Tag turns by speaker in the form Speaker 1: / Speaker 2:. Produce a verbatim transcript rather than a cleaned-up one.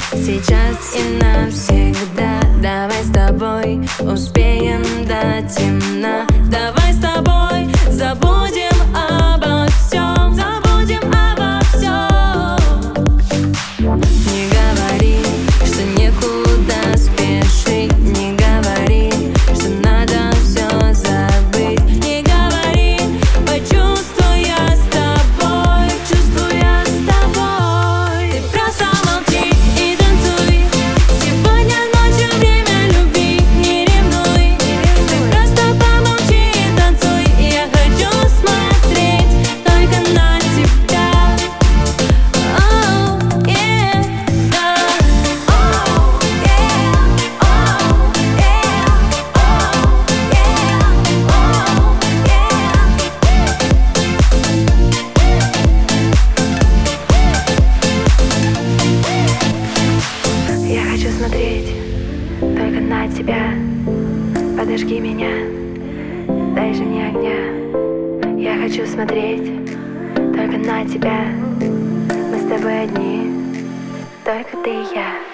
Speaker 1: сейчас и навсегда. Давай с тобой успеем до темна. Давай с тобой забудем обо всем, забудем обо всем. Не говори, что некуда спешить, не говори, что надо все забыть, не говори, почувствуй я с тобой, чувствую я с тобой. Ты просто молчи и танцуй, сегодня ночью время любви, не ревнуй. Ты просто помолчи и танцуй, я хочу смотреть только на тебя. Oh, yeah, да. Oh, yeah, oh, yeah, oh, yeah, oh, yeah.
Speaker 2: Я хочу смотреть только на тебя. Подожги меня, дай же мне огня. Я хочу смотреть только на тебя. Мы с тобой одни, только ты и я.